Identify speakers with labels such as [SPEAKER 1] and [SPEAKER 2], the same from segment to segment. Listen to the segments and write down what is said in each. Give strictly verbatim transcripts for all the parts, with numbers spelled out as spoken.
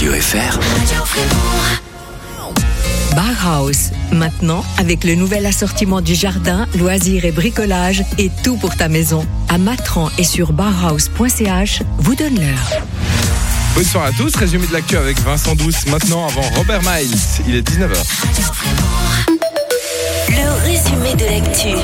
[SPEAKER 1] Radio F R. Radio Fribourg.
[SPEAKER 2] Bauhaus, maintenant avec le nouvel assortiment du jardin, loisirs et bricolage et tout pour ta maison. À Matran et sur bauhaus point c h, vous donne l'heure.
[SPEAKER 3] Bonsoir à tous, résumé de l'actu avec Vincent Douce maintenant avant Robert Miles. Il est dix-neuf heures.
[SPEAKER 1] Le résumé de l'actu.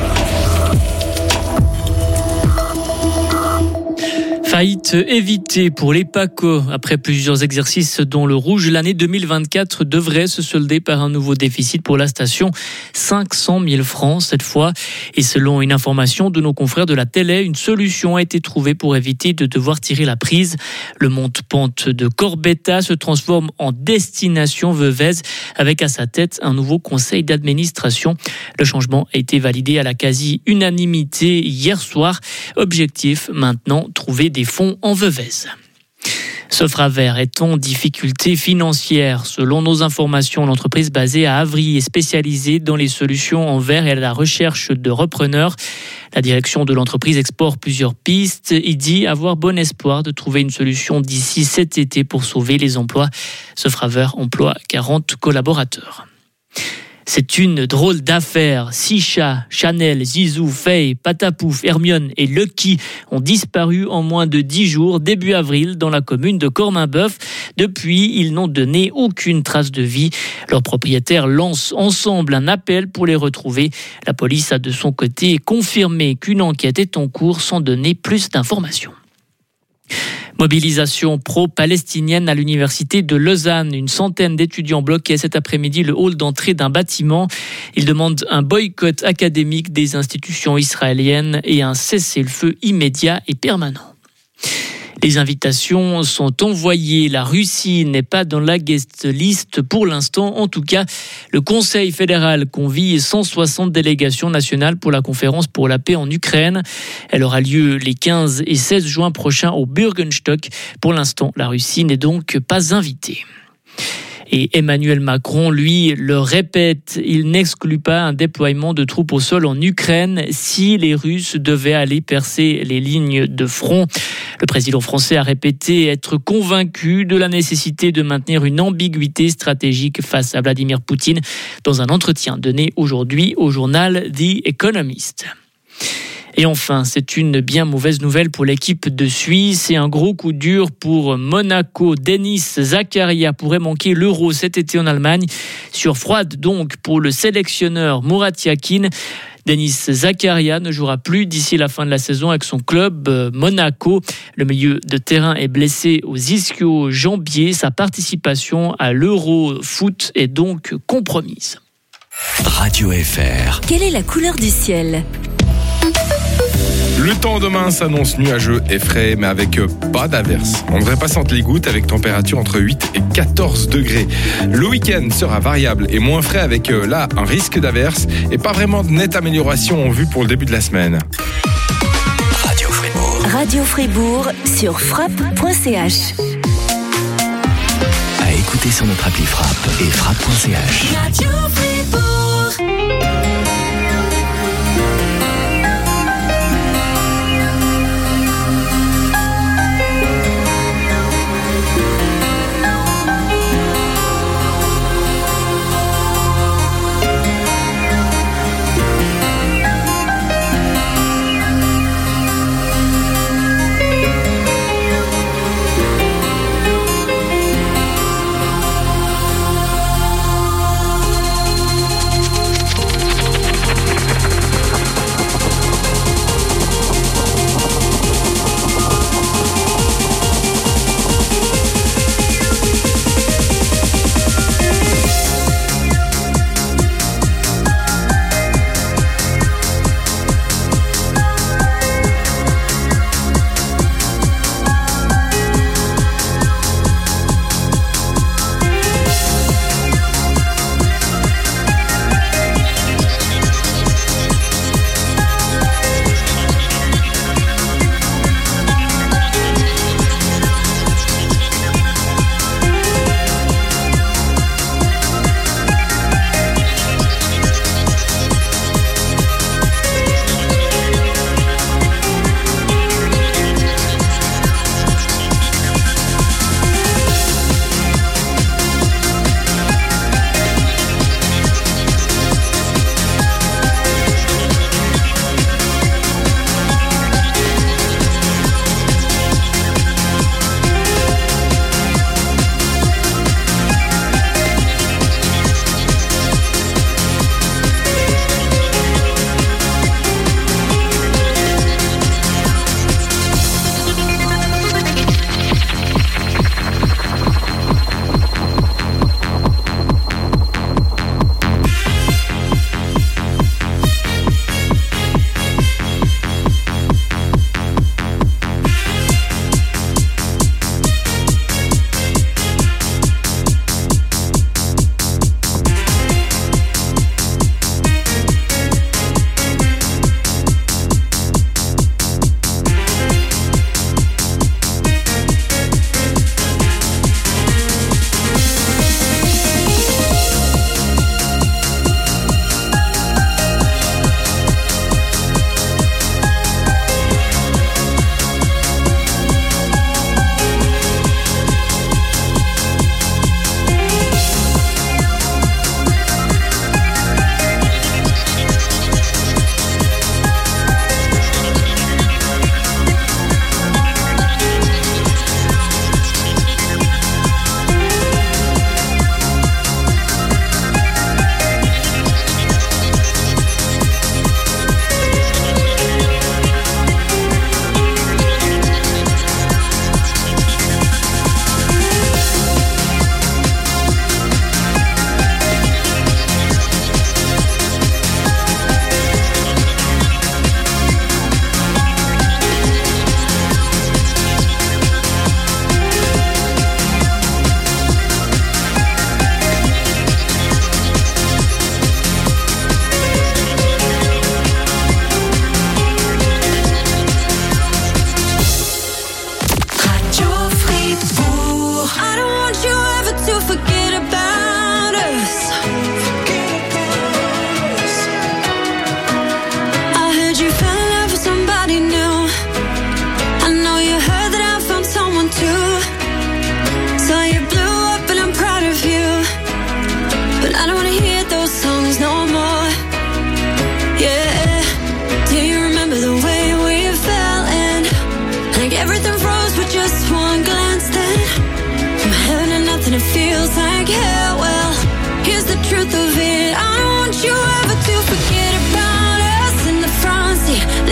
[SPEAKER 4] Faillite évitée pour les PACO. Après plusieurs exercices dont le rouge, l'année deux mille vingt-quatre devrait se solder par un nouveau déficit pour la station. cinq cent mille francs cette fois. Et selon une information de nos confrères de la télé, une solution a été trouvée pour éviter de devoir tirer la prise. Le monte-pente de Corbetta se transforme en destination Veuvez avec à sa tête un nouveau conseil d'administration. Le changement a été validé à la quasi-unanimité hier soir. Objectif maintenant, trouver des fonds en Veuvez. Sofraver est en difficulté financière. Selon nos informations, l'entreprise basée à Avry est spécialisée dans les solutions en verre et à la recherche de repreneurs. La direction de l'entreprise explore plusieurs pistes et dit avoir bon espoir de trouver une solution d'ici cet été pour sauver les emplois. Sofraver emploie quarante collaborateurs. C'est une drôle d'affaire. Six chats, Chanel, Zizou, Faye, Patapouf, Hermione et Lucky ont disparu en moins de dix jours, début avril, dans la commune de Corminboeuf. Depuis, ils n'ont donné aucune trace de vie. Leurs propriétaires lancent ensemble un appel pour les retrouver. La police a de son côté confirmé qu'une enquête est en cours sans donner plus d'informations. Mobilisation pro-palestinienne à l'université de Lausanne. Une centaine d'étudiants bloquaient cet après-midi le hall d'entrée d'un bâtiment. Ils demandent un boycott académique des institutions israéliennes et un cessez-le-feu immédiat et permanent. Les invitations sont envoyées. La Russie n'est pas dans la guest list pour l'instant. En tout cas, le Conseil fédéral convie cent soixante délégations nationales pour la conférence pour la paix en Ukraine. Elle aura lieu les quinze et seize juin prochains au Bürgenstock. Pour l'instant, la Russie n'est donc pas invitée. Et Emmanuel Macron, lui, le répète, il n'exclut pas un déploiement de troupes au sol en Ukraine si les Russes devaient aller percer les lignes de front. Le président français a répété être convaincu de la nécessité de maintenir une ambiguïté stratégique face à Vladimir Poutine dans un entretien donné aujourd'hui au journal The Economist. Et enfin, c'est une bien mauvaise nouvelle pour l'équipe de Suisse et un gros coup dur pour Monaco. Denis Zakaria pourrait manquer l'Euro cet été en Allemagne. Sur froide donc pour le sélectionneur Murat Yakin. Denis Zakaria ne jouera plus d'ici la fin de la saison avec son club Monaco. Le milieu de terrain est blessé aux ischio-jambiers. Sa participation à l'Euro foot est donc compromise.
[SPEAKER 1] Radio F R.
[SPEAKER 2] Quelle est la couleur du ciel ?
[SPEAKER 3] Le temps demain s'annonce nuageux et frais, mais avec pas d'averses. On devrait pas sentir les gouttes avec température entre huit et quatorze degrés. Le week-end sera variable et moins frais avec là un risque d'averses et pas vraiment de nette amélioration en vue pour le début de la semaine.
[SPEAKER 1] Radio Fribourg.
[SPEAKER 2] Radio Fribourg sur frappe point c h.
[SPEAKER 1] À écouter sur notre appli Frappe et frappe point c h.
[SPEAKER 2] Radio Fribourg.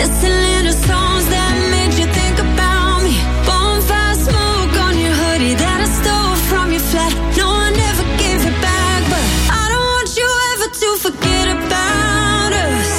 [SPEAKER 5] listening to songs that made you think about me. Bonfire smoke on your hoodie that I stole from your flat. No, I never gave it back, but I don't want you ever to forget about us.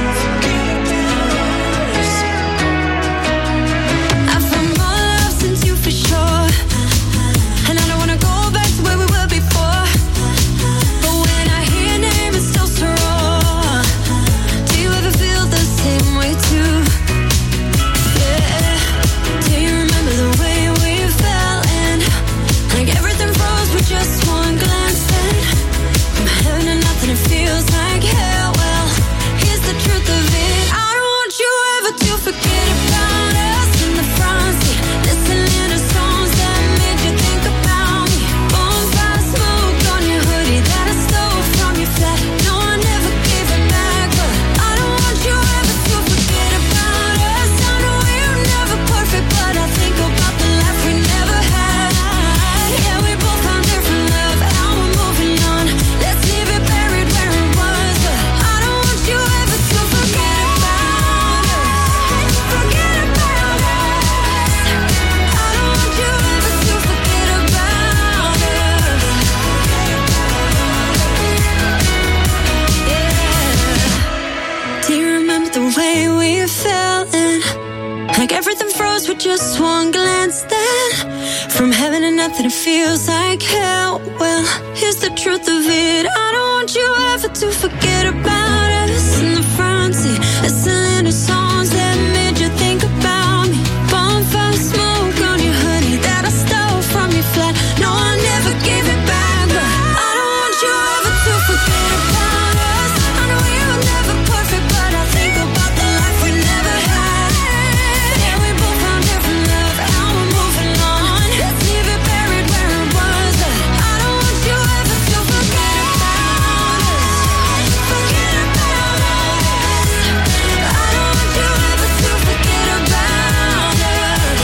[SPEAKER 5] I found more love since you for sure, and I don't wanna go back to where we were before. But when I hear your name, it's still so raw. Do you ever feel the same way too? Yeah. Do you remember the way we felt and like everything froze with just one glance? Then from heaven to nothing, it feels like hell. Well, here's the truth of it. I don't want you ever to forget about us in the front seat, listening to songs that made you think about me. Bonfire smoke on your hoodie that I stole from your flat. No, I never gave it back, but I don't want you ever to forget about us. I know we were never perfect, but I think about the life we never had. Yeah, we both found different love, now we're moving on. Let's leave it buried where it was, but I don't want you ever to forget about us. Forget about us. I don't want you ever to forget about us. Yeah. Do you remember the way we felt and like everything froze with just one glance? Then from heaven to nothing, it feels like hell. Well, here's the truth of it. I don't want you ever to forget about us in the front seat, listening to songs that made you think about me. Bonfire smoke on your hoodie that I stole from your flat. No, I never gave it back, but I don't want you ever to forget about us. I know we were never perfect, but I think about the life we never had. Yeah, we both found different love, now we're moving on. Let's leave it buried where it was, but I don't want you ever to forget about us. Forget about us. I don't want you ever to forget about us.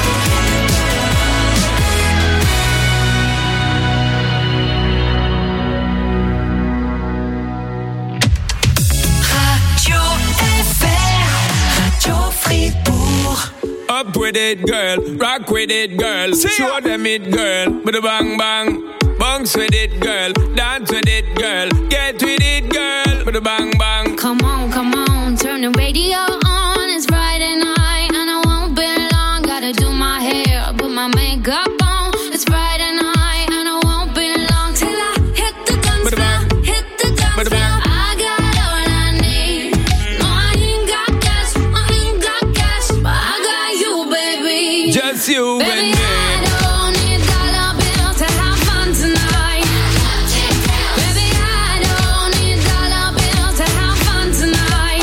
[SPEAKER 1] Radio F R, Radio Fribourg.
[SPEAKER 6] Up with it, girl. Rock with it, girl. Show them it, girl. With a bang bang. Bounce with it, girl. Dance with it, girl. Get with it, girl. With a bang bang.
[SPEAKER 5] Come on, come on, turn the radio on. It's Friday night and I won't be long. Gotta do my hair, put my makeup on. It's Friday night and I won't be long till I hit the dance floor, hit the dance floor. I got all I need. No, I ain't got cash, I ain't got cash, but I got you, baby.
[SPEAKER 6] Just you and
[SPEAKER 5] Baby,
[SPEAKER 6] me.
[SPEAKER 5] I don't need dollar bills to have fun tonight. Baby, I don't need dollar bills to have fun tonight.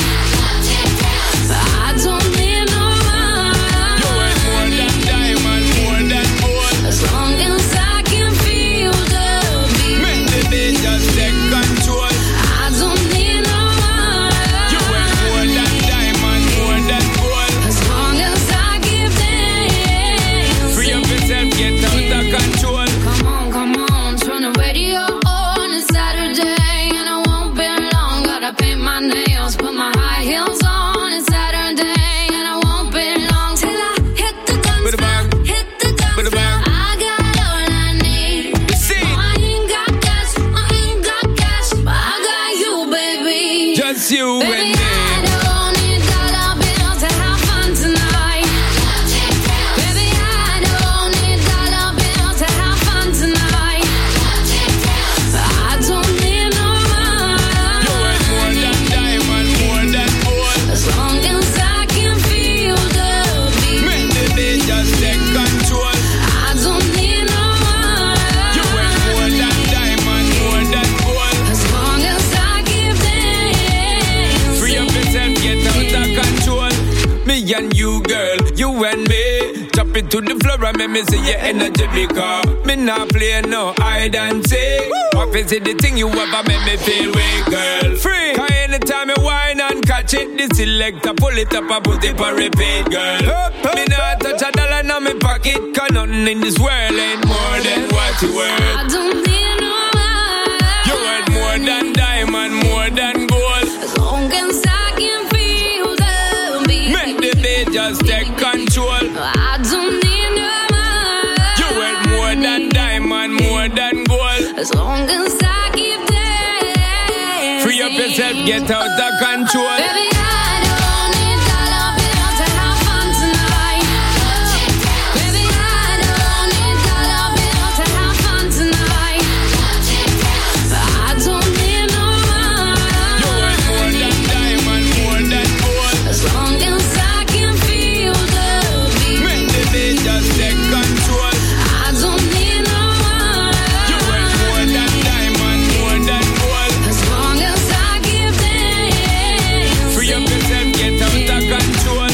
[SPEAKER 5] I don't need no money.
[SPEAKER 6] You ain't more than diamond, more than gold.
[SPEAKER 5] As long as I can feel the beat.
[SPEAKER 6] Make the beat just take control.
[SPEAKER 5] I don't need no money.
[SPEAKER 6] You ain't more than diamond, more than gold.
[SPEAKER 5] As long as I give dance.
[SPEAKER 6] Free up yourself, get out of control.
[SPEAKER 5] Come on, come on, turn the radio on. It's Saturday and I won't be long. Gotta paint my nails, put my high heels on. It's Saturday and I won't be long till I hit the dance
[SPEAKER 6] With a
[SPEAKER 5] floor,
[SPEAKER 6] bang.
[SPEAKER 5] hit the dance
[SPEAKER 6] With a
[SPEAKER 5] floor.
[SPEAKER 6] bang.
[SPEAKER 5] I got all I need.
[SPEAKER 6] See,
[SPEAKER 5] No, I ain't got cash, I ain't got cash, but I got you, baby.
[SPEAKER 6] just you and
[SPEAKER 5] Baby,
[SPEAKER 6] me.
[SPEAKER 5] I don't need dollar bills to have fun tonight. Baby, I don't need dollar bills to have fun tonight. I don't need no money.
[SPEAKER 6] You ain't more than diamond, more than gold.
[SPEAKER 5] As long as I can feel the beat.
[SPEAKER 6] Make the beat just take control.
[SPEAKER 5] I don't need no money.
[SPEAKER 6] You ain't more than diamond, more than gold.
[SPEAKER 5] As long as I give dance.
[SPEAKER 6] Free up yourself, get out of control. Me and you, girl, you and me. Drop it to the floor and make me see your energy because me not play no hide and seek. What is it the thing you ever make me feel weak, girl? Free. Cause anytime you whine and catch it, the selector pull it up and put it on repeat, girl. Me not touch a dollar in my pocket, cause nothing in this world ain't more than what you worth.
[SPEAKER 5] I don't need no money.
[SPEAKER 6] You worth more than diamond, more than gold.
[SPEAKER 5] As long as I can feel the beat.
[SPEAKER 6] just take control.
[SPEAKER 5] I don't need no more.
[SPEAKER 6] You want more than diamond, more than gold.
[SPEAKER 5] As long as I keep dancing.
[SPEAKER 6] Free up yourself, get out of control.
[SPEAKER 5] Baby, I don't need dollar bills to have fun tonight. Baby, I don't need dollar bills to have fun tonight. I don't need no more.
[SPEAKER 6] You want more than diamond, more than gold.
[SPEAKER 5] As long as I can feel the beat.
[SPEAKER 6] Make the beat just take control.
[SPEAKER 5] I don't need no more.
[SPEAKER 6] You want more than diamond, more than gold.
[SPEAKER 5] As long as I keep dancing.
[SPEAKER 6] Free up yourself, get out of control.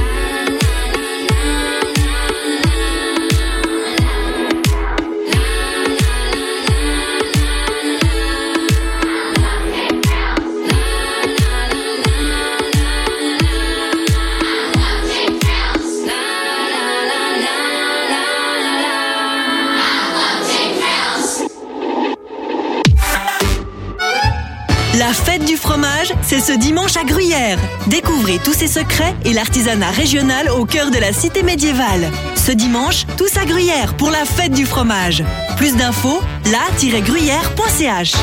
[SPEAKER 7] La fête du fromage, c'est ce dimanche à Gruyère. Découvrez tous ses secrets et l'artisanat régional au cœur de la cité médiévale. Ce dimanche, tous à Gruyère pour la fête du fromage. Plus d'infos, la tiret gruyère point c h.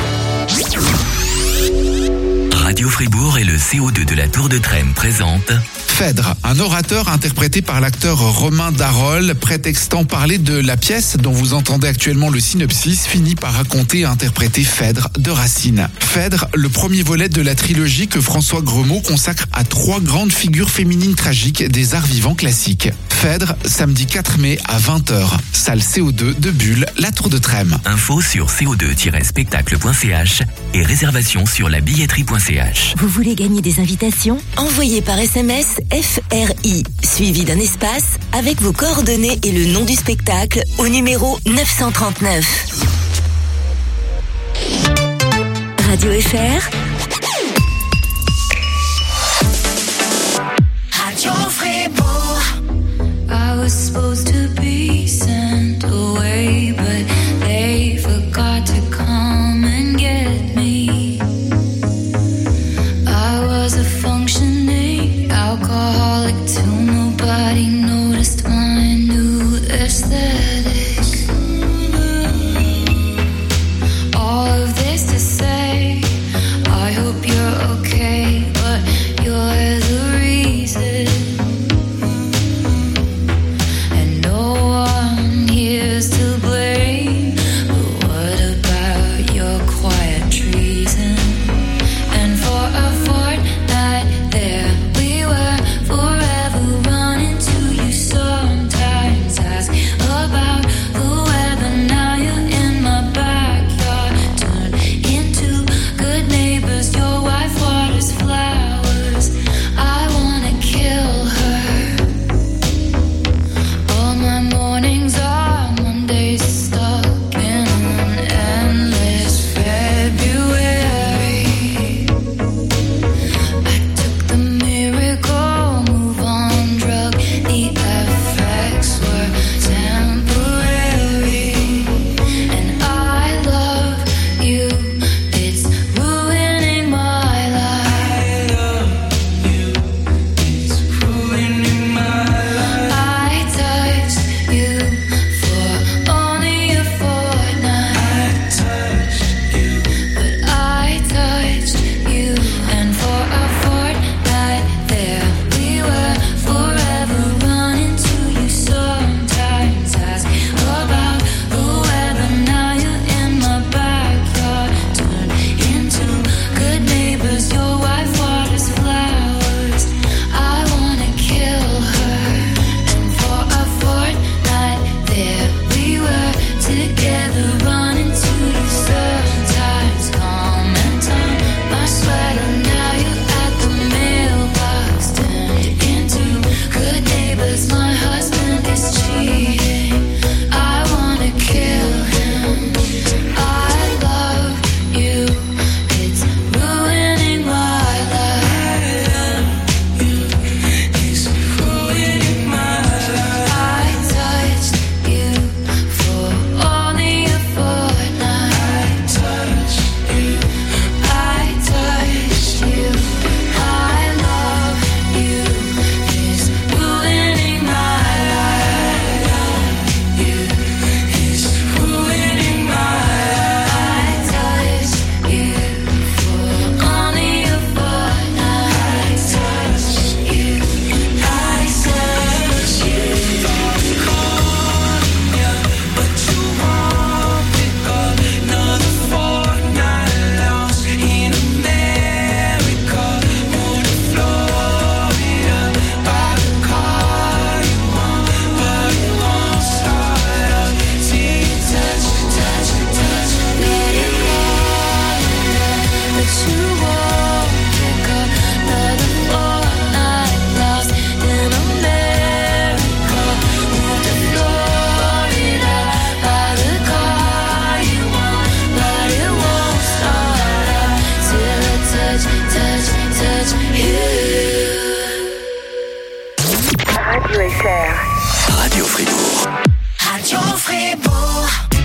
[SPEAKER 8] Radio Fribourg et le C O deux de la Tour de Trême présentent
[SPEAKER 9] Phèdre, un orateur interprété par l'acteur Romain Darol, prétextant parler de la pièce dont vous entendez actuellement le synopsis, finit par raconter et interpréter Phèdre de Racine. Phèdre, le premier volet de la trilogie que François Gremaud consacre à trois grandes figures féminines tragiques des arts vivants classiques. Phèdre, samedi quatre mai à vingt heures, salle C O deux de Bulle, la Tour de Trême.
[SPEAKER 8] info sur c o deux tiret spectacle point c h et réservation sur la billetterie point c h.
[SPEAKER 10] Vous voulez gagner des invitations? Envoyez par S M S F R I, suivi d'un espace, avec vos coordonnées et le nom du spectacle au numéro neuf cent trente-neuf. Radio F R.
[SPEAKER 1] Radio Fribourg.
[SPEAKER 5] I was supposed to be sent away, but they forgot to come and get me. I was a functioning alcoholic till nobody noticed my new aesthetic. All of this to say, I touch you.
[SPEAKER 11] Radio F R.
[SPEAKER 8] Radio Fribourg.
[SPEAKER 1] Radio Fribourg.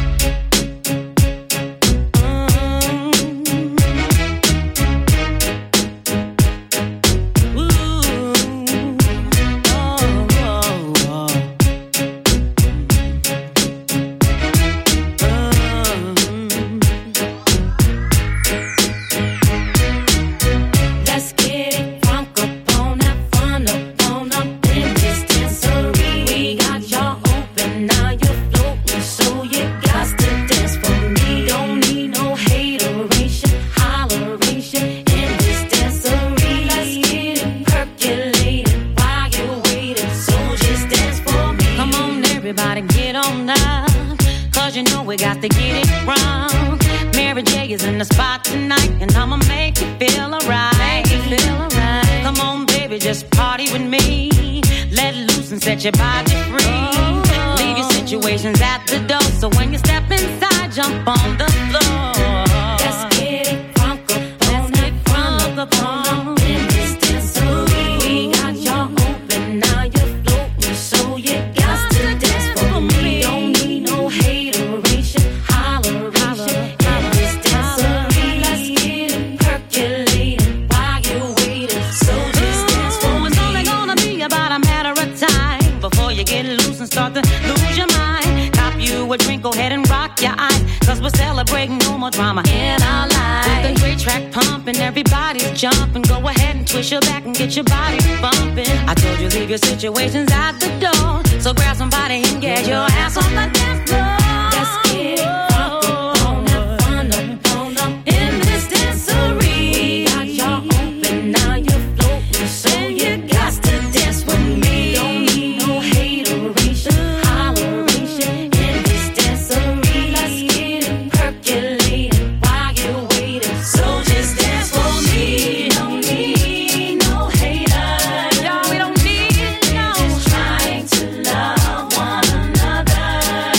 [SPEAKER 12] Your body free. Leave your situations at the door. So when you step inside, jump on the floor. Let's get it crunk up. Let's get crunk up on in this dancery. We got y'all open, now you're floating, so you got to dance for me. Don't need no hateration, holleration in this dancery. Let's get it percolating while you're waiting. So just dance for me. It's only gonna be about a matter of time before you get loose and start to lose your mind. Cop you a drink, go ahead and rock your eyes, cause we're celebrating no more drama in our lives. With a great track pumping, everybody's jumping. Go ahead and twist your back and get your body bumping. I told you leave your situations at the door, so grab somebody and get your ass on the dance floor. Let's get it crunk up, on that fun up, on up in this dancery. Got y'all open, now you're floating, so you got to dance with me. Don't need no hateration, holleration in this dancery. Let's get it percolating while you're waiting. So just dance for me. Don't need no haters. No, we don't need no. Just trying to love one another.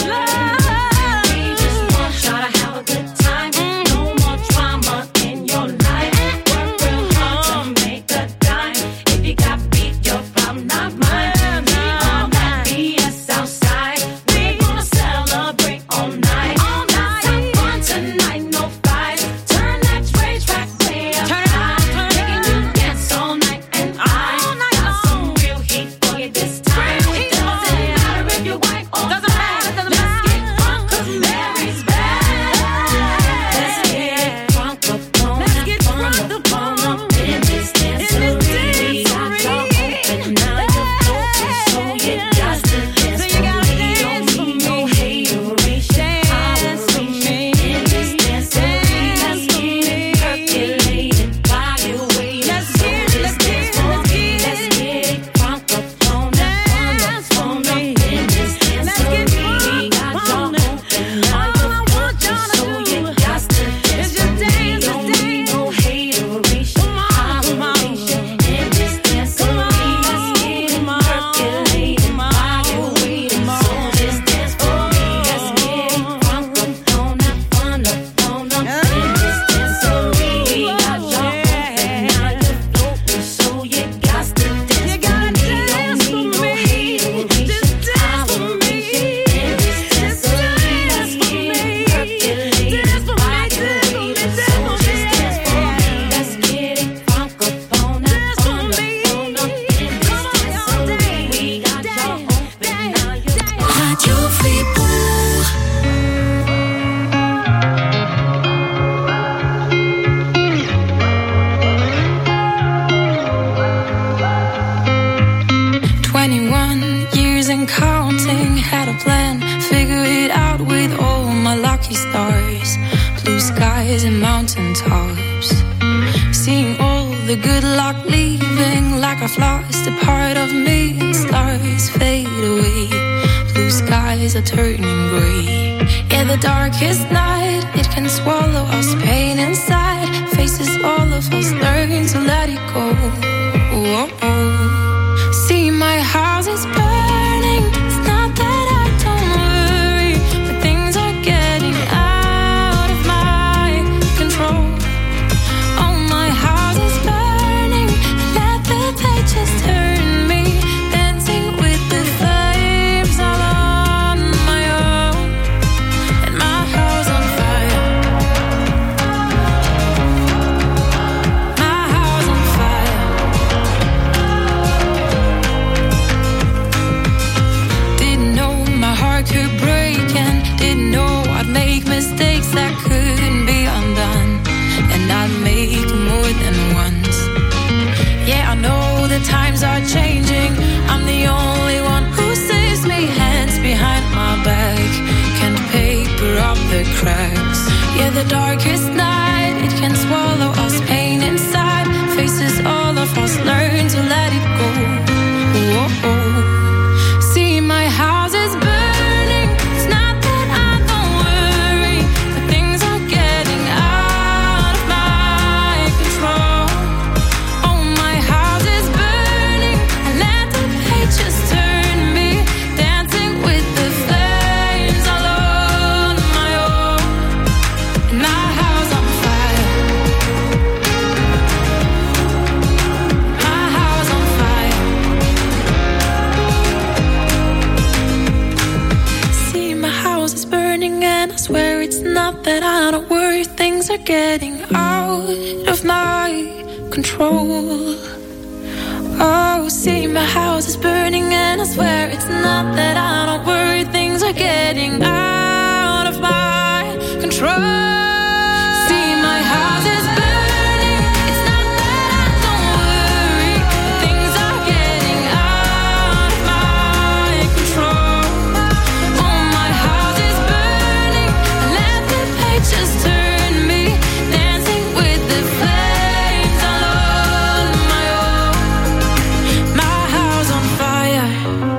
[SPEAKER 12] Love. We just want y'all to have a good time. No more drama in your life. Work real hard to make a dime. If you got beat, your problem not mine. All that B S outside. We're gonna celebrate all night. All night. Have fun tonight, no fights. Turn that rage track way up high. Making you dance all night, and I got some real heat for you this time. It doesn't matter if you're white or black. Let's get crunk 'cause Mary's back. Let's get crunk up on that fun up on up in this dancery. Got y'all open, now you're floating, so you got to dance for me. Don't need no hateration, holleration in this dancery. Let's get it percolating while you're waiting. So just dance for me. Let's get it crunk up on that fun up, fun up in this dancery. Got y'all open, now you're floating, so you got to dance for me. Don't need no hateration, holleration in this dancery. Let's get it percolating while you're waiting. So just dance for me. Let's get it crunk up on that fun up, fun up in this dancery. Got y'all open, now you're floating, so you got to dance for me. Don't need no hateration, holleration in this dancery. Let's get it percolating while you're waiting. So just dance for me. Let's get it crunk up on that fun up, fun up in this dancery. We got y'all open, now you're
[SPEAKER 1] Radio Fribourg.
[SPEAKER 5] twenty-one years and counting, had a plan, figure it out with all my lucky stars. Blue skies and mountain tops, seeing all the good luck leaving like I've lost a part of me. Stars fade away, blue skies are turning grey. Yeah, the darkest night, it can swallow us, pain inside. Faces all of us learn to let it go. Oh, oh. See, my house is burning. It's not that I don't worry, but things are getting out of my control. Oh, my house is burning. times are changing. I'm the only one who saves me. Hands behind my back, can't paper up the cracks. Yeah, the darkest night, it can swallow us. Pain inside, faces all of us. Learn to let it go. Whoa. See, my house is burning. It's not that I don't worry, but things are getting out of my control. Oh, my house is burning. I let the pages turn me, dancing with the flames all on my own. And my house on fire. My house on fire. See, my house is burning, and I swear it's not that I don't worry. Things are getting out of my control. Oh, see, my house is burning, and I swear it's not that I don't worry. Things are getting out of my control. See, my house is burning. It's not that I don't worry. Things are getting out of my control. Oh, my house is burning. I let the pages turn me, dancing with the flames all on my own. My house on fire.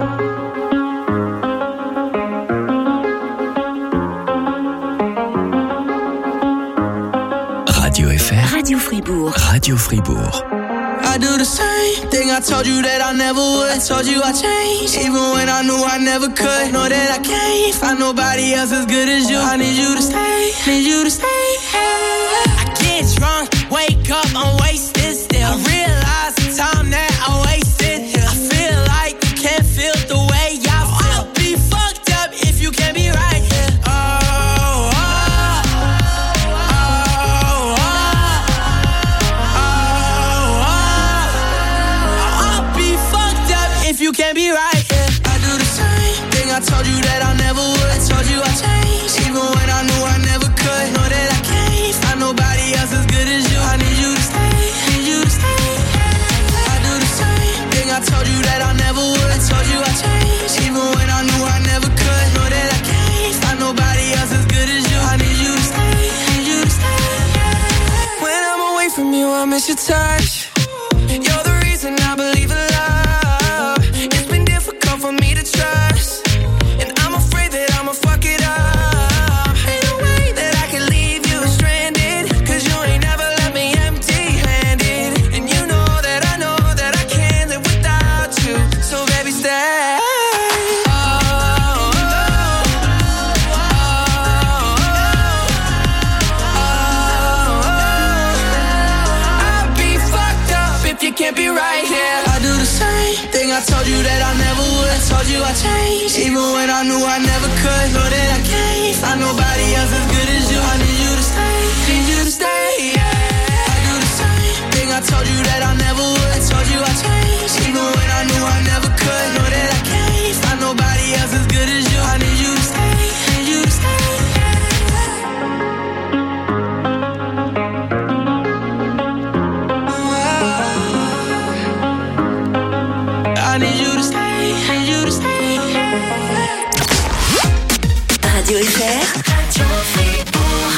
[SPEAKER 8] Radio F R,
[SPEAKER 10] Radio Fribourg.
[SPEAKER 8] Radio Fribourg.
[SPEAKER 13] I do the same thing I told you that I never would. I told you I changed, even when I knew I never could. Know that I can't find nobody else as good as you. I need you to stay, need you to stay. I get drunk, wake up, I'm wasted still. I realize the time that I wasted here. I feel like you can't feel the way I feel. I'll be fucked up if you can't be right here. Oh, oh, oh, oh, oh, oh. I'll be fucked up if you can't be right here. I do the same thing I told you that I never would. I told you I changed, even when I knew I never could. Know that I can't find nobody else as good as you. I need you to stay, need you to stay. I do the same thing I told you that I never would. I told you I changed, even when I knew I never could. Know that I can't find nobody else as good as you. I need you to stay, need you to stay. When I'm away from you, I miss your touch. You're the reason I believe in love. It's been difficult for me to trust, and I'm afraid that I'ma fuck it up. Ain't no way that I can leave you stranded, 'cause you ain't never left me empty-handed. And you know that I know that I can't live without you. So baby, stay. Oh, oh, oh, oh, oh. I'll be fucked up if you can't be right here. I do the same thing I told you that I never would. I told you I changed, even when I knew I never could. Know that I can't find nobody else as good as you. I need you to stay, need you to stay. Yeah. I do the same thing I told you that I never would. I told you I changed, even when I knew I never could. Know that I can't find nobody else as good as you. I need you to stay, need you to stay. I need you to stay, need you to stay.
[SPEAKER 10] Radio F R,
[SPEAKER 1] Radio Fribourg.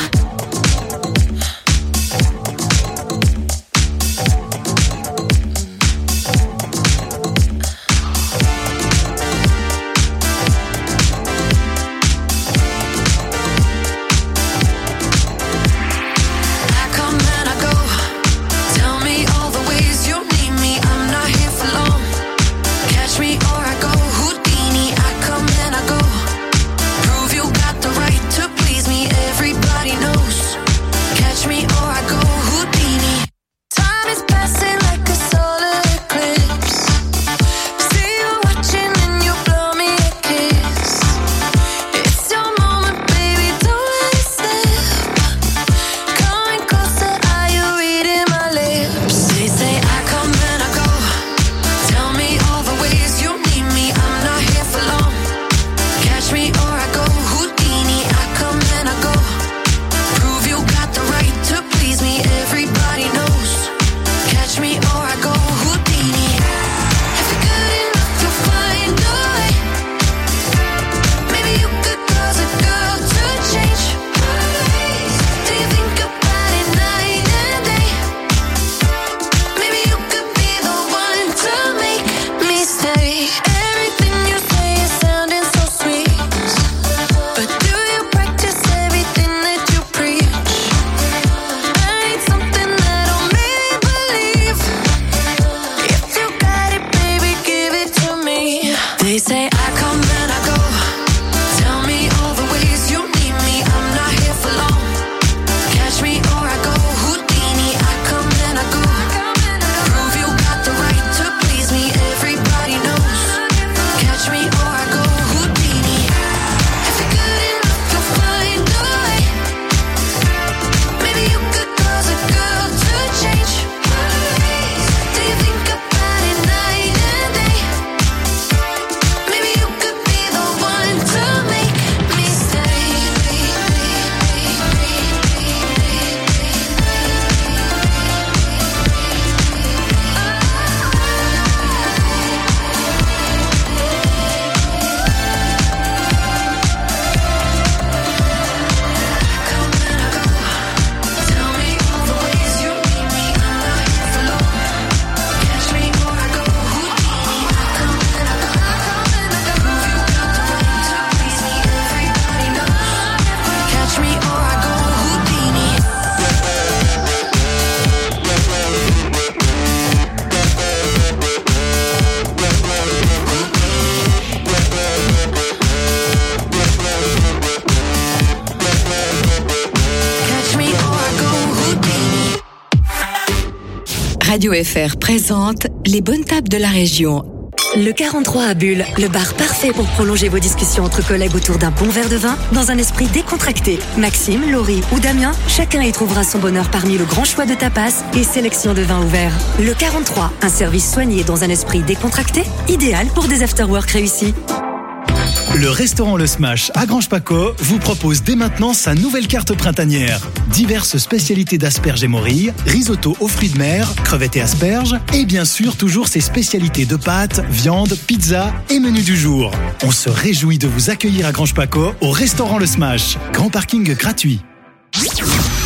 [SPEAKER 2] Radio F R présente les bonnes tables de la région.
[SPEAKER 7] Le quarante-trois à Bulle, le bar parfait pour prolonger vos discussions entre collègues autour d'un bon verre de vin dans un esprit décontracté. Maxime, Laurie ou Damien, chacun y trouvera son bonheur parmi le grand choix de tapas et sélection de vins ouverts. Le quarante-trois, un service soigné dans un esprit décontracté, idéal pour des after-work réussis.
[SPEAKER 14] Le restaurant Le Smash à Grange-Paco vous propose dès maintenant sa nouvelle carte printanière. Diverses spécialités d'asperges et morilles, risotto aux fruits de mer, crevettes et asperges, et bien sûr toujours ses spécialités de pâtes, viande, pizza et menu du jour. On se réjouit de vous accueillir à Grange-Paco au restaurant Le Smash. Grand parking gratuit.
[SPEAKER 7] Radio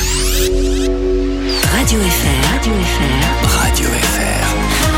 [SPEAKER 7] F R. Radio F R.
[SPEAKER 8] Radio F R.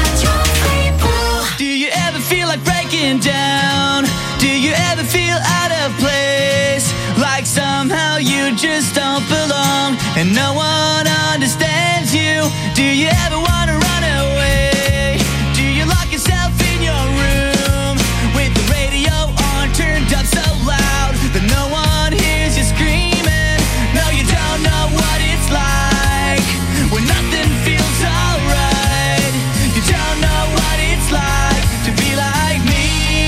[SPEAKER 13] Do you ever feel like breaking down? Do you ever feel out of place? Like somehow you just don't belong and no one understands you? Do you ever want to run away? Do you lock yourself in your room with the radio on turned up so loud that no one hears you screaming? No, you don't know what it's like when nothing feels alright. You don't know what it's like to be like me.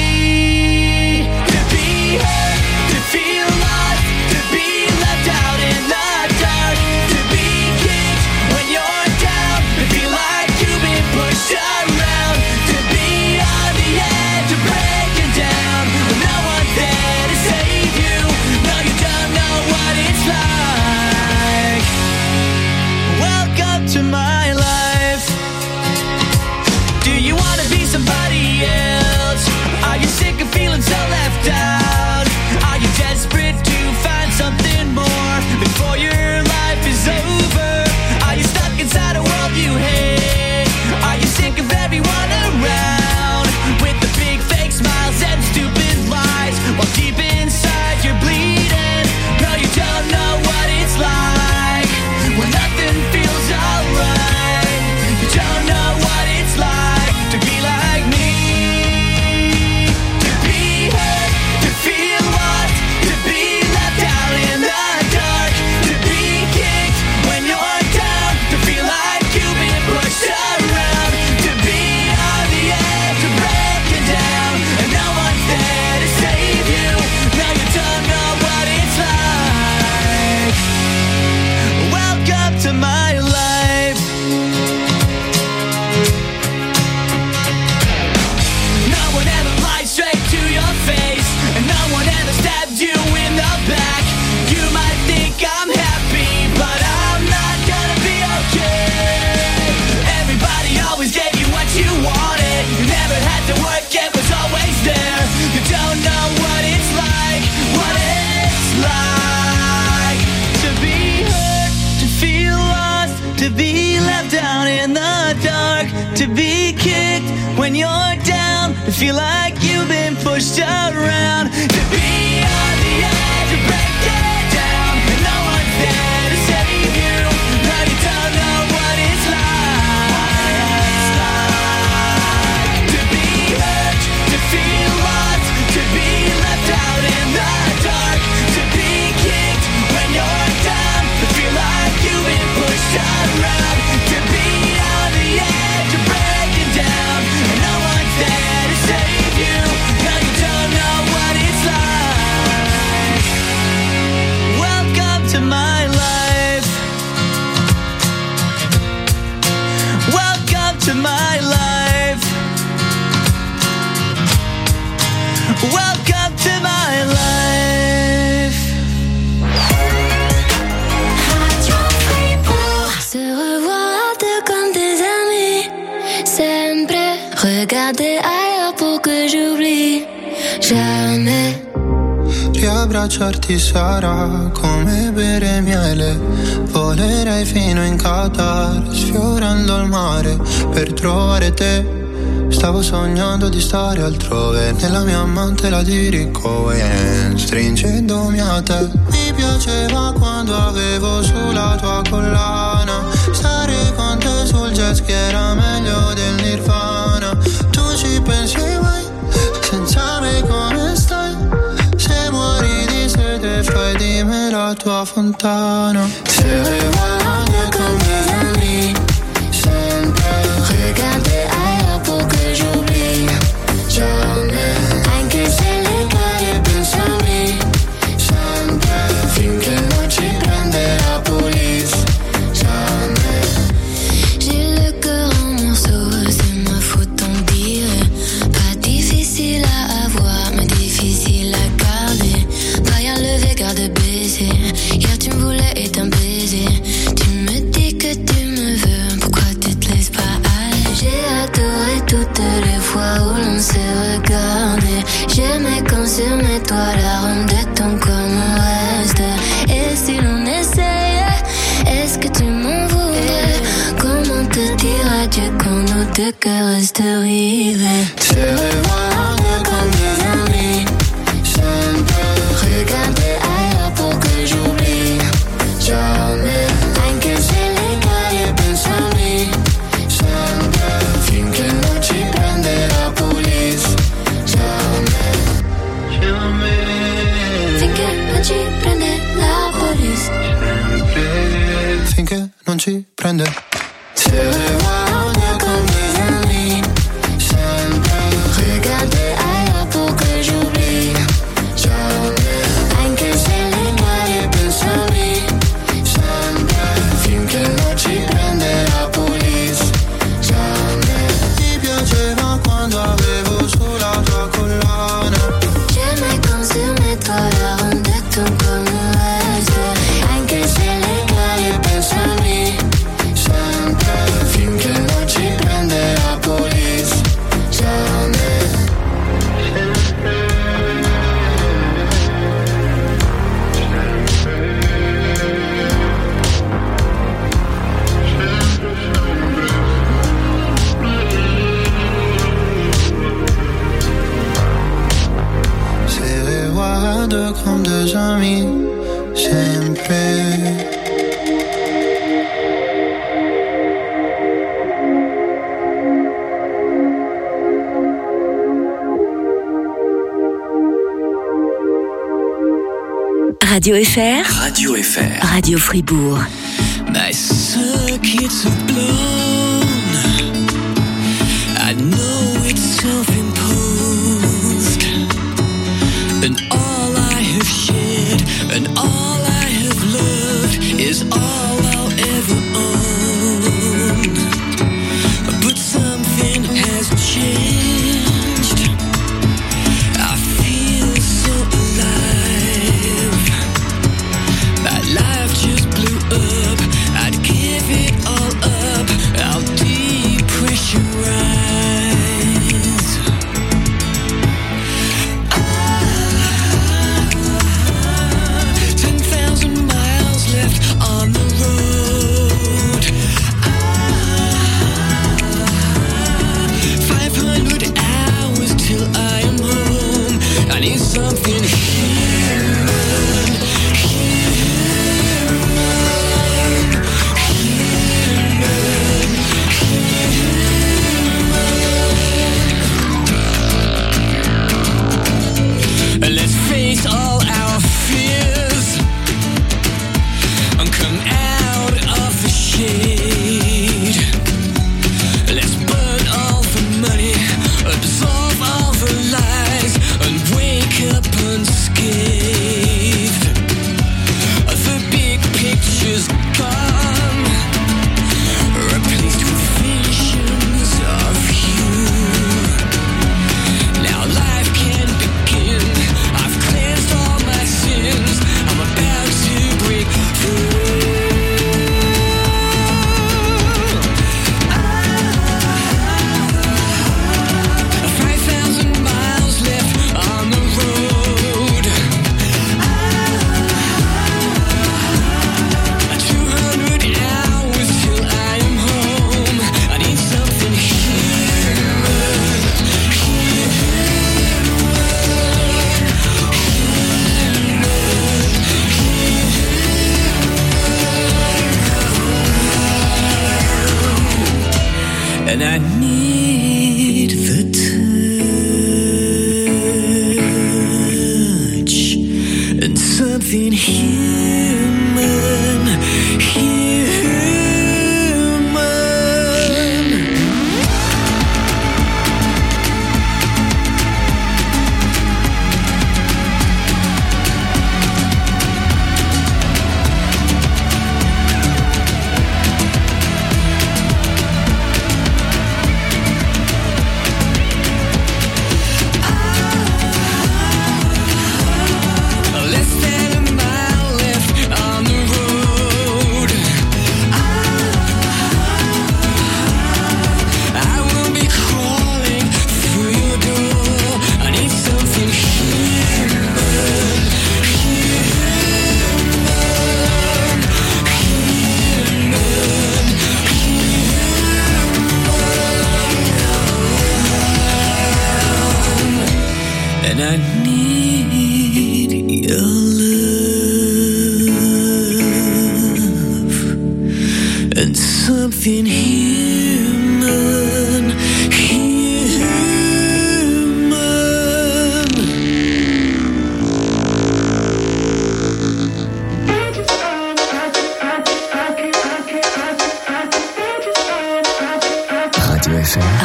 [SPEAKER 13] To be hurt, to feel lost, to be left out in the dark, to be kicked when you're down, to feel like you've been pushed around, to be on the edge of breaking down, when no one's there to save you. No, you don't know what it's like. Welcome to my life. Do you wanna be somebody else? Are you sick of feeling so left out? Are you desperate to find something more before your life is over? Are you stuck inside a world you hate? Are you sick of everyone around with the big fake smiles and stupid lies while deep inside you're bleeding? No, you don't know what it's like when nothing feels alright. You don't know what it's like to be like me. To be hurt, to feel lost, to be left out in the dark, to be kicked when you're down, to feel like you've been pushed around, to be on the edge of breaking down, and no one's there to save you. No, you don't know what it's like. Welcome to my life. No one ever lies straight to your face, and no one ever stabs you in the back. You might think I'm happy, but I'm not gonna be okay. Everybody always gave you what you wanted. You never had to work, it was always there. You don't know what it's like, what it's like to be hurt, to feel lost, to be left out in the dark, to be kicked when you're down, to feel like you've been pushed around, to be on the edge of breaking down, and no one's there to save you. No, you don't know what it's like. To be hurt, to feel lost, to be left out in the dark, to be kicked when you're down, to feel like you've been pushed around, to be on the edge of breaking down, and no one's there to save you. No, you don't know what it's like. Welcome to my life. Welcome to my life. Welcome to my life.
[SPEAKER 5] Se revoir deux comme des amis. Sempre regarder ailleurs pour que j'oublie. Jamais.
[SPEAKER 15] Riabbracciarti sarà come bere miele. Volerei fino in Qatar, sfiorando il mare per trovare te. Stavo sognando di stare altrove, nella mia amante la dirigo e stringendomi a te. Mi piaceva quando avevo sulla tua collana, stare con te sul jet ski era meglio del Nirvana. Tu ci pensi mai, senza me come stai? Se muori di sete fai di me la tua fontana. Se revoilà de comme des amis, sempre
[SPEAKER 5] toutes les fois où l'on s'est regardé. J'aimais quand sur mes toits la ronde de ton corps me reste. Et si l'on essayait, est-ce que tu m'en voudrais? Comment te dire adieu quand nos deux cœurs restent rivés? Te revoir comme des amis, je ne peux regarder ailleurs pour que j'oublie. Jamais, anche se le caie pensami, sempre, finché non ci prende la police. Jamais, jamais, finché non ci prende la police.
[SPEAKER 15] Sempre, finché non ci prende. Te revoir comme des amis, sempre,
[SPEAKER 5] Regarder ailleurs pour que j'oublie. Jamais, anche se le caie pensami, sempre, finché non ci prende la police. Jamais.
[SPEAKER 15] ti piaceva quando avevo sulla tua collana.
[SPEAKER 5] J'aimais quand sur mes toits la ronde de ton corps me reste. Anche se le caie pensami, sempre, finché non ci prende la police. Jamais.
[SPEAKER 15] Se reguardo comme des amis, sempre.
[SPEAKER 10] Radio F R,
[SPEAKER 8] Radio F R.
[SPEAKER 10] Radio Fribourg.
[SPEAKER 13] My circuits are blown. I know it's self-imposed, and all I have shared and all I have loved is all I'll ever own. But something has changed. I feel so alive. My life just blew up. I'd give it all up. I'll depressurize. Ten thousand miles left on the road. Five hundred hours till I am home. I need something human. Let's face all our fears and come out of the shade. Let's burn all the money, absorb all the lies, and wake up unscathed. The big picture's gone, replaced with visions of you. Now life can begin. I've cleansed all my sins. I'm about to break through. Five thousand miles left on the road. Two hundred hours till I am home. I need something human. And I need the touch and something human, human.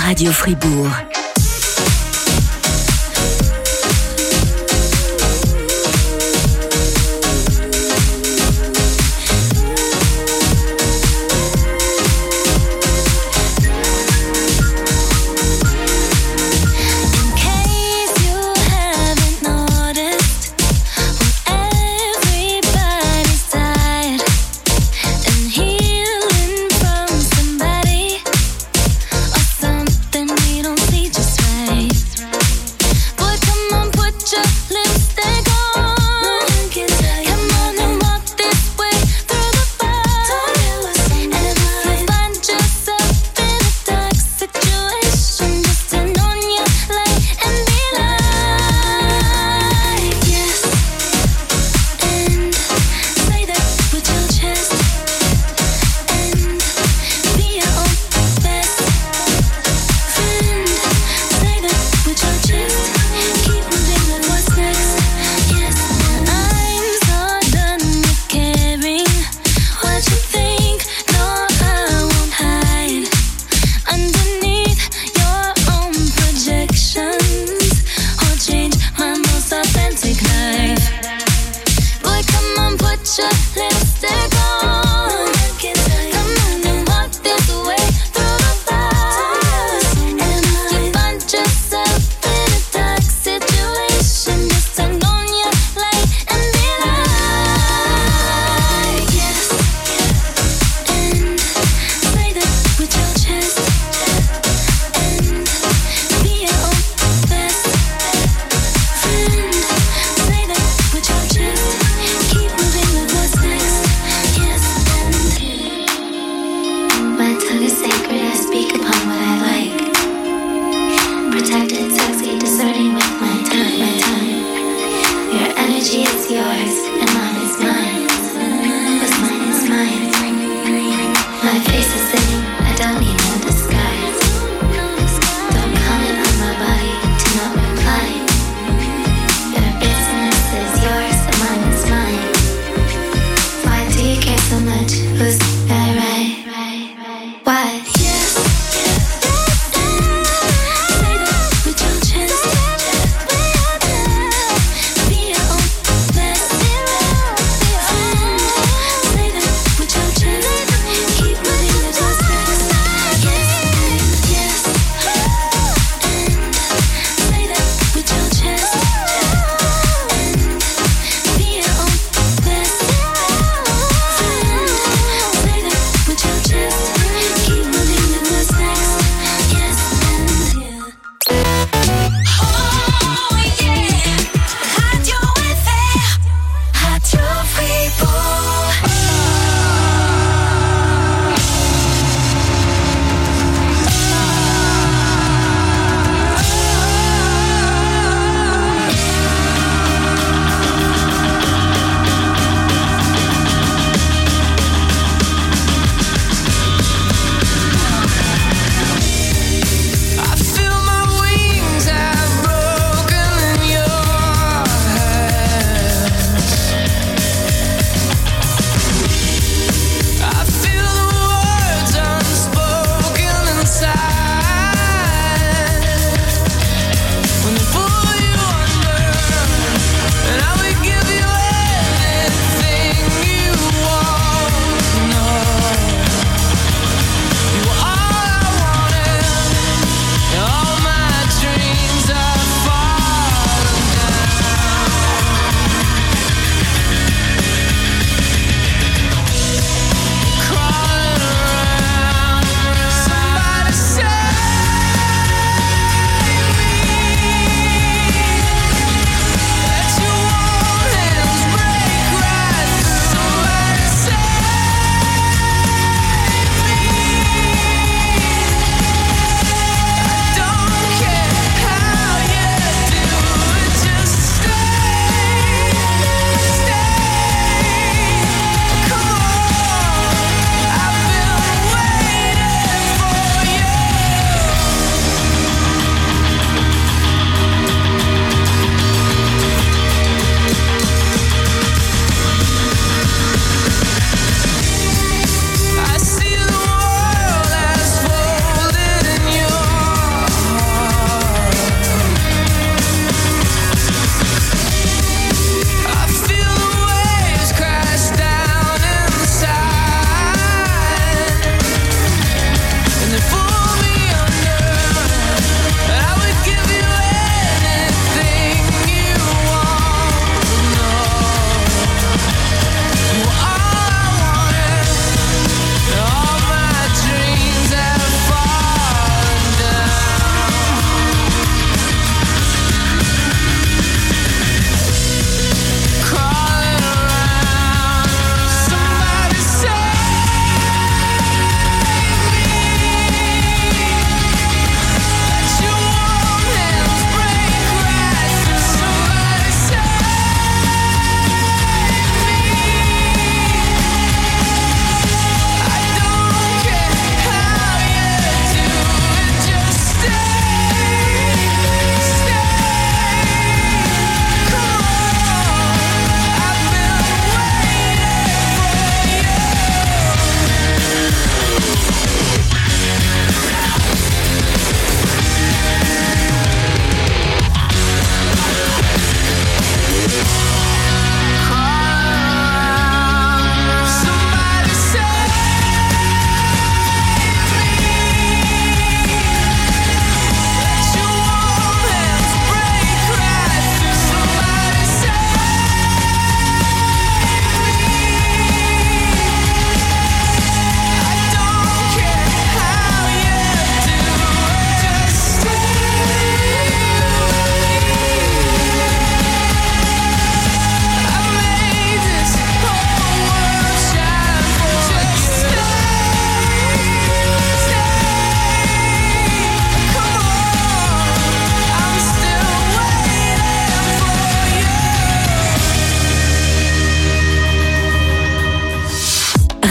[SPEAKER 10] Radio Fribourg.
[SPEAKER 5] Something we don't see.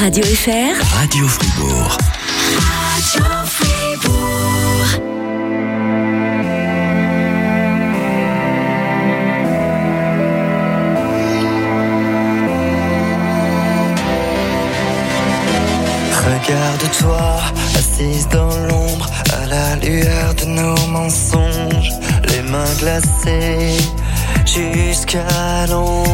[SPEAKER 10] Radio F R.
[SPEAKER 8] Radio Fribourg.
[SPEAKER 1] Radio Fribourg.
[SPEAKER 16] Regarde-toi, assise dans l'ombre, à la lueur de nos mensonges, les mains glacées jusqu'à l'ombre.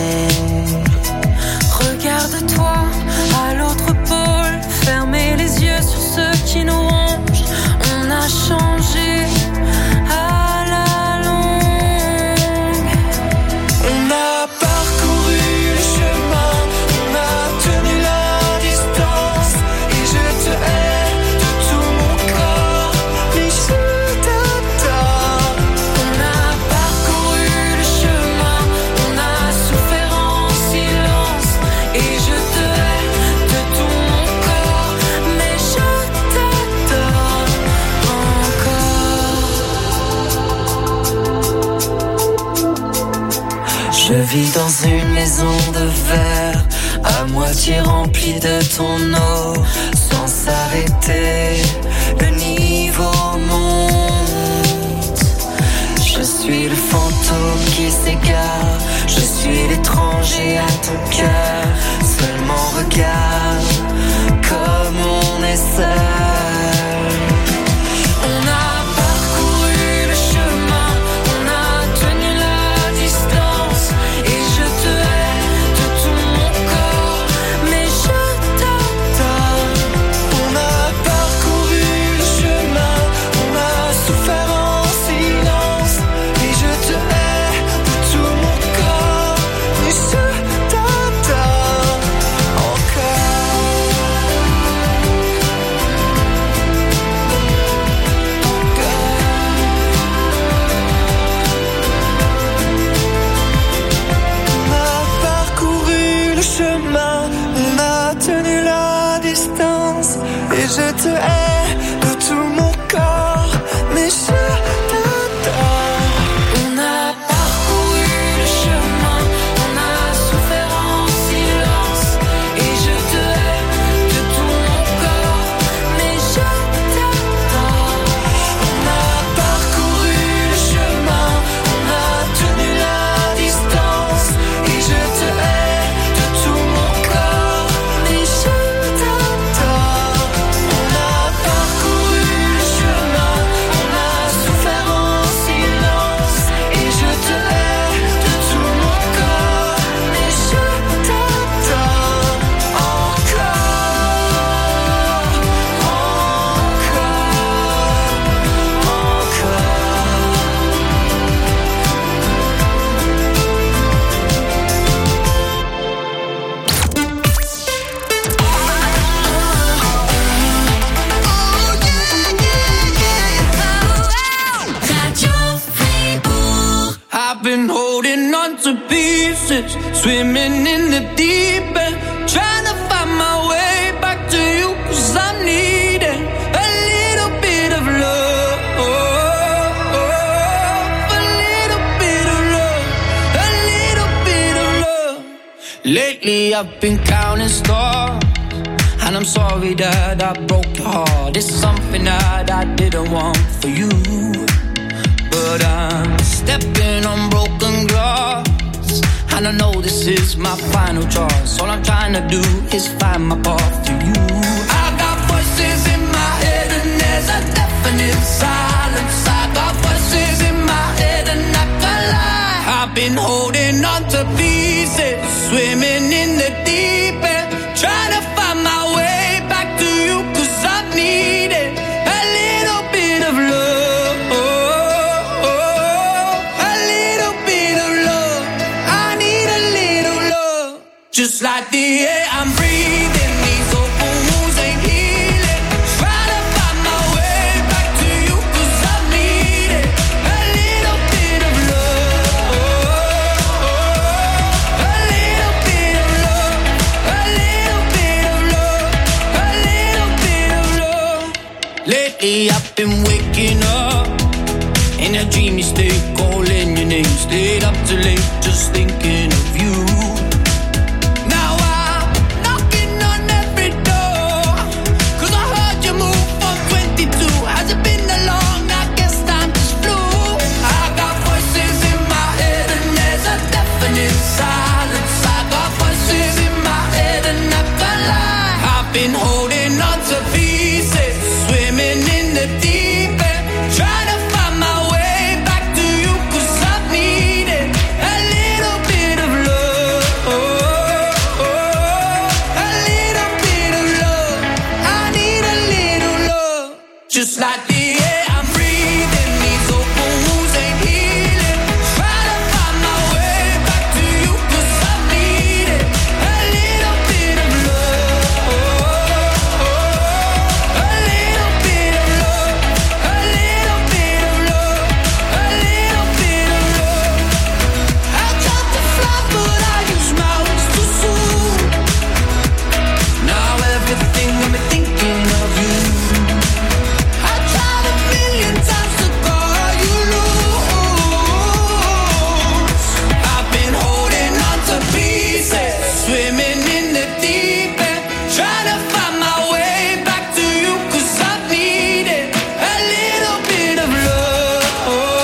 [SPEAKER 5] Regarde-toi à l'autre pôle, fermez les yeux sur ceux qui nous rongent. On a changé à la longue.
[SPEAKER 16] On a parcouru le chemin, on a tenu la distance, et je te hais de tout mon corps, mais je t'adore.
[SPEAKER 5] On a parcouru le chemin, on a souffert en silence, et je te hais de tout mon corps, mais je t'adore encore.
[SPEAKER 16] Je vis dans une maison de verre, à moitié remplie de ton eau, sans s'arrêter, le niveau monte. Je suis le fantôme qui s'égare, je suis l'étranger à ton cœur. Seulement regarde comme on est seul.
[SPEAKER 5] On a parcouru le chemin, on a tenu la distance, et je te hais de tout mon corps, mais je t'adore.
[SPEAKER 16] On a parcouru le chemin, on a souffert en silence, et je te hais de tout mon corps, mais je t'adore encore. On a parcouru le chemin, on a tenu la distance, et je te hais de tout mon corps, mais je t'adore.
[SPEAKER 5] On a parcouru le chemin, on a souffert en silence, et je te hais de tout mon corps, mais je t'adore.
[SPEAKER 16] On a parcouru le chemin, on a tenu la distance, et je te hais de tout mon corps, mais je t'adore. On a parcouru le chemin, on a souffert en silence, et je te hais de tout mon corps, mais je t'adore encore,
[SPEAKER 1] Radio Fribourg.
[SPEAKER 13] I've been holding on to pieces, swimming in the deep end, trying to find my way back to you, cause I'm needing a little bit of love, a little bit of love, a little bit of love. Lately I've been counting stars, and I'm sorry that I broke your heart. It's something that I didn't want for you, but I'm stepping on broken glass, and I know this is my final choice. All I'm trying to do is find my path to you. I got voices in my head, and there's a definite silence. I got voices in my head, and I can't lie. I've been holding on to pieces, swimming in the deep end, trying to find my way back to you, cause I've needed a little bit of love, a little bit of love. I need a little love, just like the air I'm breathing. These open wounds ain't healing, trying to find my way back to you, cause I've needed a little bit of love, a little bit of love, a little bit of love, a little bit of love. Lately I've been waking up in a dreamy state, calling your name, stayed up too late, just thinking of you. Now I'm knocking on every air I'm breathing. These open wounds ain't healing. Try to find my way back to you 'cause I need it. A little bit of love. A little bit of love. A little bit of love. A little bit of love. I tried to fly but I used my wings too soon. Now everything got me thinking of you. I tried a million times to call you loose. I've been holding on to pieces, swimming in the deep end, trying to find my way back to you 'cause I need it. A little bit of love.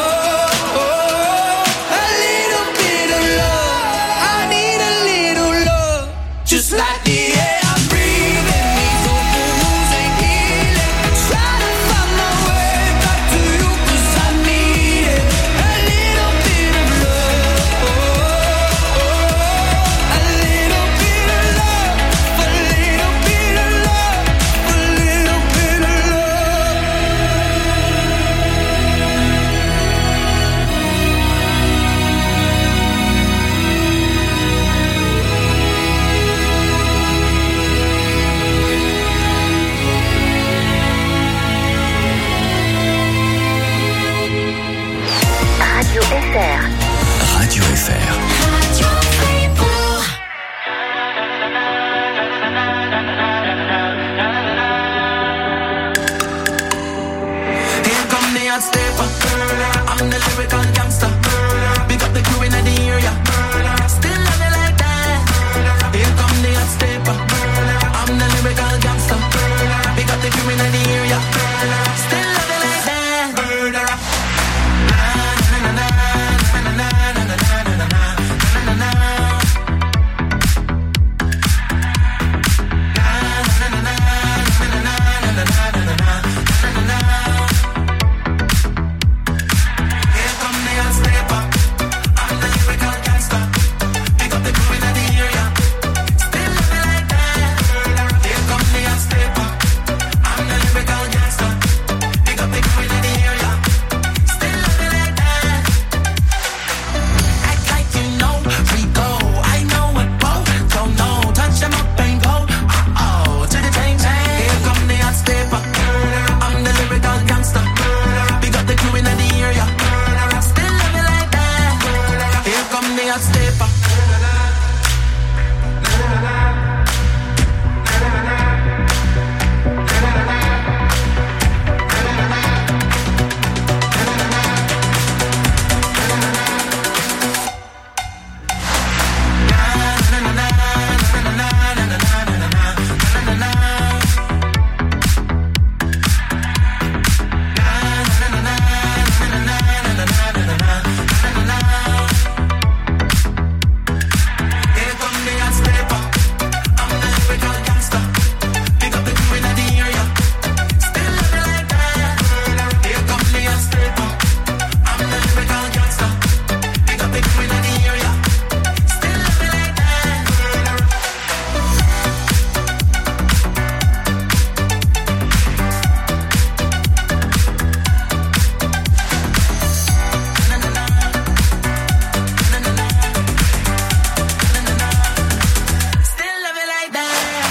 [SPEAKER 13] A little bit of love. I need a little love. Just like the air I'm breathing. These open wounds ain't healing. Try to find my way back to you 'cause I need it. A little bit of love. A little bit of love. A little bit of love. A little bit of
[SPEAKER 11] Radio F R.
[SPEAKER 8] Radio F R.
[SPEAKER 1] Radio Fribourg.
[SPEAKER 13] Here come the hot stepper. I'm the lyrical gangster. Big up the crew in the area. Still love it like that. Here come the hot stepper. I'm the lyrical gangster. Big up the crew in the area. Still love it like that. Murderer. Here come the hot stepper. I'm the lyrical gangster. Big up the crew in the area. Still love it like that. Here come the hot stepper. I'm the lyrical gangster. Big up the crew in the area. Still love it like that. Act like you know we go. I know it both. Don't know. Touch 'em up and go. Uh oh, to the chain chain. Here come the hot stepper. I'm the lyrical gangster. Big up the crew in the area. Still love it like that. Here come the hot stepper. Here come the hot stepper. I'm the lyrical gangster. Big up the crew in the area. Still love it like that. Here come the hot stepper. I'm the lyrical gangster. Big up the crew in the area. Still love it like that. Still love it like that.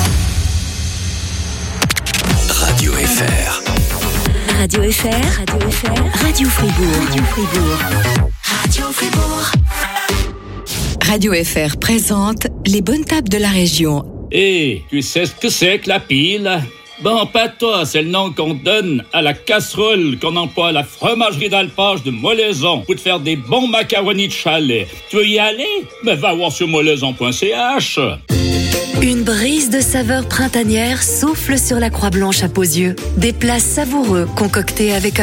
[SPEAKER 8] Radio F R.
[SPEAKER 10] Radio F R, Radio F R, Radio Fribourg. Radio Fribourg.
[SPEAKER 1] Radio Fribourg.
[SPEAKER 2] Radio F R présente les bonnes tables de la région.
[SPEAKER 17] Et tu sais ce que c'est que la pile? Bon, pas toi, c'est le nom qu'on donne à la casserole qu'on emploie à la fromagerie d'alpage de Molaison pour te faire des bons macaronis de chalet. Tu veux y aller? Ben va voir sur molaison point c h.
[SPEAKER 18] Une brise de saveur printanière souffle sur la Croix Blanche à Posieux. Des plats savoureux concoctés avec un